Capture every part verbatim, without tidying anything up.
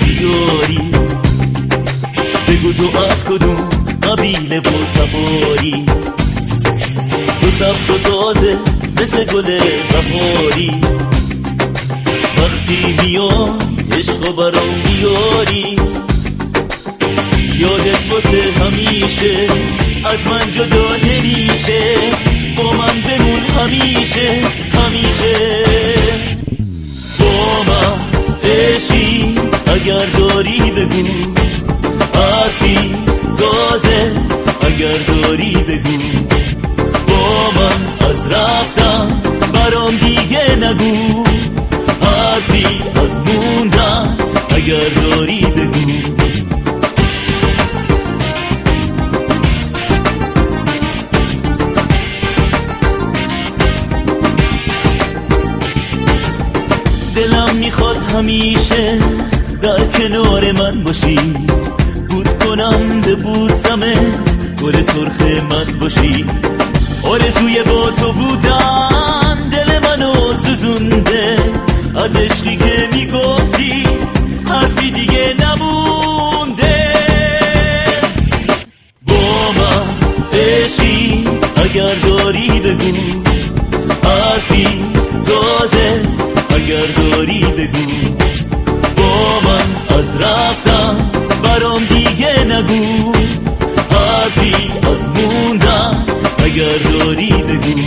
بیاری، بگو تو از کدوم قبیله و تباری، تو سبز و تازه مثل گل بهاری، وقتی میای عشق و برام بیاری، یادت واسه همیشه از من جدا نمیشه، با من بمون همیشه همیشه. با من عشقی اگر داری بگو، حرفی تازه اگر داری بگو، با من از رفتن برام دیگه نگو، حرفی از موندن اگر داری بگو. دلم میخواد همیشه در کنار من باشی، بود کنم ببوسمت، گل سرخ من باشی. آرزوی با تو بودن دل منو سوزونده، از عشقی که میگفتی حرفی دیگه نمونده. با من عشقی اگر داری بگو، حرفی تازه اگر داری بگو، با من از رفتن برام دیگه نگو، حرفی از موندن اگر داری بگو.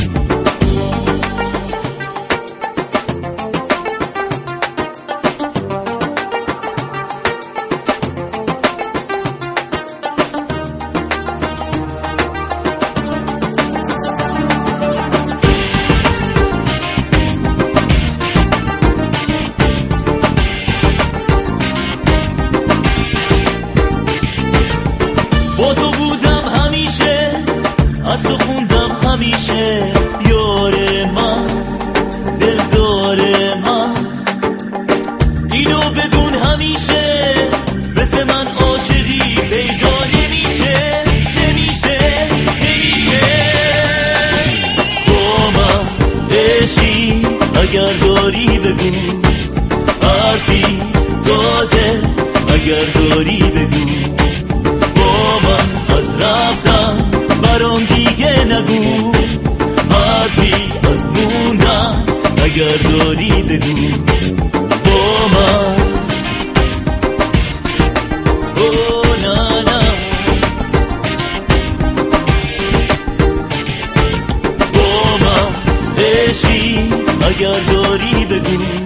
با تو بودم همیشه، از تو خوندم همیشه، یار من دلدار من، اینو بدون همیشه، مثل من عاشقی پیدا نمیشه نمیشه نمیشه. با من عشقی اگر داری بگو، حرفی تازه اگر داری بگو، با من از رفتن برام دیگه نگو، حرفی از موندن اگر داری بگو. با من او نه نه، با من عشقی اگر داری بگو.